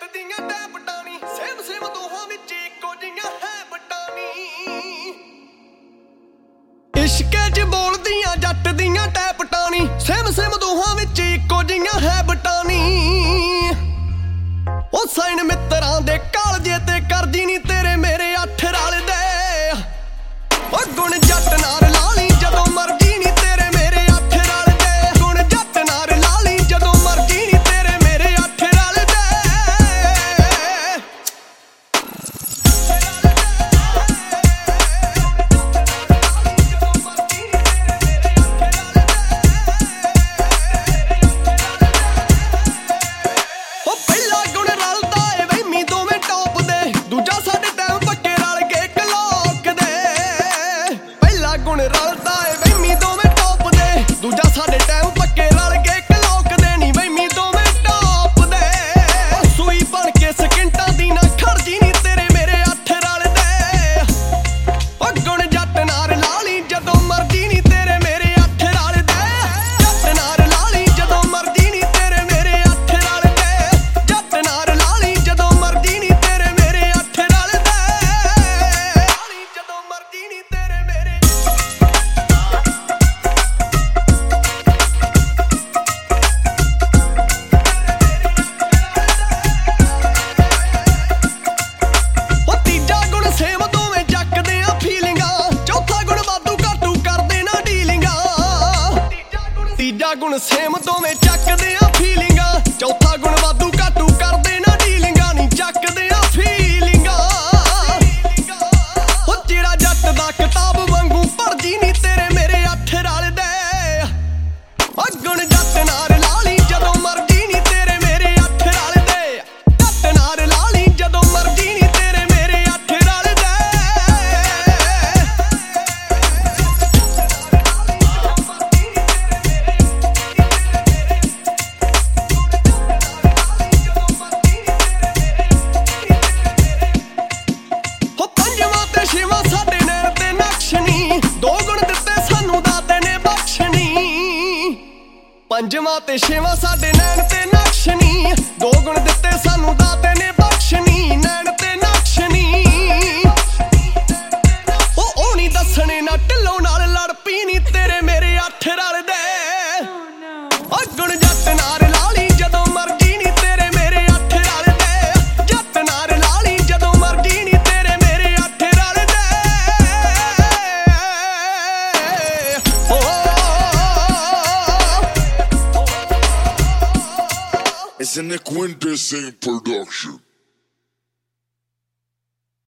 ਜੱਟ ਦੀਆਂ ਟੈਪਟਾਂ ਨੀ ਸੇਮ ਸੇਮ ਦੋਹਾਂ ਵਿੱਚ ਇੱਕੋ ਜਿਹੀਆਂ ਹੈ ਬਟਾਨੀ ਇਸ਼ਕੇ 'ਚ ਬੋਲਦੀਆਂ ਜੱਟ ਦੀਆਂ ਟੈਪਟਾਂ ਨੀ ਸੇਮ ਸੇਮ ਦੋਹਾਂ ਵਿੱਚ ਇੱਕੋ ਜਿਹੀਆਂ ਹੈ ਬਟਾਨੀ ਉਹ ਸਾਈਨ ਮਿੱਤਰਾਂ ਦੇ ਕਾਲਜੇ ਤੇ ਕਰਦੀ ਨੀ ਤੇਰੇ ਮੇਰੇ ਅੱਠ ਰਲਦੇ ਉਹ ਗੁਣ ਜੱਟ ਨਾਲ ਲਾ ਲਈ ਜਦੋਂ ਮਰਜੀ ਨੀ ਤੇਰੇ ਮੇਰੇ ਅੱਠ ਰਲਦੇ ਗੁਣ ਜੱਟ ਨਾਲ ਲਾ ਲਈ ਜਦੋਂ ਮਰਜੀ ਨੀ ਤੇਰੇ ਮੇਰੇ ਅੱਠ ਰਲਦੇ ਉਹ ਪਹਿਲਾ ਗੁਣ ਰਲਦਾ ਏ ਵਹਿਮੀ ਦੋਵੇਂ ਟੌਪ ਦੇ ਦੂਜਾ ਸਾਡੇ ਟਾਈਮ ਪੱਕੇ ਰਲ ਕੇ ਕਲੋਕ ਦੇ ਪਹਿਲਾ ਗੁਣ ਰਲਦਾ ਏ ਵਹਿਮੀ ਦੋਵੇਂ ਟੌਪ ਦੇ ਦੂਜਾ ਸਾਡੇ ਟਾਈਮ ਪੱਕੇ ਰਲ ਕੇ ਕਲੋਕ ਦੇ ਨੀ ਵਹਿਮੀ ਦੋਵੇਂ ਟੌਪ ਦੇ ਸੂਈ ਬਣ ਕੇ ਸਕਿੰਟਾਂ ਦੀ ਨਾ ਖੜਦੀ ਨੀ ਤੇਰੇ ਮੇਰੇ ਅੱਠ ਰਲਦੇ ਉਹ ਗੁਣ ਜੱਟ ਨਾਲ ਲਾ ਲਈ ਜਦੋਂ ਮਰਜੀ ਨੀ ਤੇਰੇ ਮੇਰੇ ਅੱਠ ਰਲਦੇ ਜੱਟ ਨਾਲ ਲਾ ਲਈ ਜਦੋਂ ਮਰਜੀ ਨੀ ਤੇਰੇ ਮੇਰੇ ਅੱਠ ਰਲਦੇ ਜੱਟ ਨਾਲ ਲਾ ਲਈ ਜਦੋਂ ਮਰਜੀ ਨੀ ਤੇਰੇ ਮੇਰੇ ਅੱਠ ਰਲਦੇ ਜਦੋਂ ਮਰਜੀ ਨੀ ਤੇਰੇ ਮੇਰੇ ਉਹ ਤੀਜਾ ਗੁਣ ਸੇਮ ਦੋਵੇਂ ਚੱਕਦੇ ਆ ਫੀਲਿੰਗਾਂ ਚੌਥਾ ਗੁਣ ਵਾਧੂ ਘਾਟੂ ਕਰਦੇ ਨਾ ਡੀਲਿੰਗਾਂ ਤੀਜਾ ਗੁਣ ਸੇਮ ਦੋਵੇਂ ਚੱਕਦੇ ਆ ਫੀਲਿੰਗਾਂ ਚੌਥਾ ਗੁਣ ਵਾਧੂ ਘਾਟੂ ਕਰਦੇ ਨਾ ਡੀਲਿੰਗਾਂ ਨਹੀਂ ਚੱਕਦੇ ਆ ਫੀਲਿੰਗਾਂ ਉਹ ਜਿਹੜਾ ਜੱਟ ਦਾ ਕਿਤਾਬ ਵਾਂਗੂ ਪੜ੍ਹਦੀ ਨੀ ਤੇਰੇ ਮੇਰੇ ਅੱਠ ਰਲਦੇ ਉਹ ਗੁਣ ਜੱਟ ਨਾਲ ਲਾ ਲਈ ਜਦੋਂ ਮਰਜੀ ਨੀ ਤੇਰੇ ਮੇਰੇ ਅੱਠ ਰਲਦੇ ਜੱਟ ਨਾਲ ਲਾ ਲਈ ਜਦੋਂ ਮਰਜੀ ਨੀ ਤੇਰੇ ਮੇਰੇ ਅੱਠ ਰਲਦੇ ਹੋ ਪੰਜਵਾਂ ਤੇ ਛੇਵਾਂ ਸਾਡੇ ਨੈਣ ਤੇ ਨਕਸ਼ਨੀ ਦੋ ਗੁਣ ਦਿੱਤੇ ਸਾਨੂੰ ਦਾਤੇ ਨੇ ਬਖਸ਼ਣੀ ਪੰਜਵਾਂ ਤੇ ਛੇਵਾਂ ਸਾਡੇ ਨੈਣ ਤੇ ਨਕਸ਼ਨੀ ਦੋ ਗੁਣ ਦਿੱਤੇ ਸਾਨੂੰ ਦਾਤੇ ਨੇ ਬਖਸ਼ਣੀ ਨੈਣ ਤੇ ਨਕਸ਼ਨੀ ਉਹ ਨਹੀਂ ਦੱਸਣੇ ਨਾ ਢਿੱਲੋਂ ਨਾਲ ਲੜ ਪਈ ਨੀ ਤੇਰੇ ਮੇਰੇ ਅੱਠ ਰਲਦੇ ਉਹ ਗੁਣ ਜੱਟ ਨਾਲ ਲਾ ਲਈ ਜਦੋਂ ਮਰਜੀ ਨੀ ਤੇਰੇ ਮੇਰੇ ਅੱਠ ਰਲਦੇ ਜੱਟ ਨਾਲ ਲਾ ਲਈ ਜਦੋਂ ਮਰਜੀ ਨੀ ਤੇਰੇ ਮੇਰੇ ਅੱਠ ਰਲਦੇ It's an Quintessence production.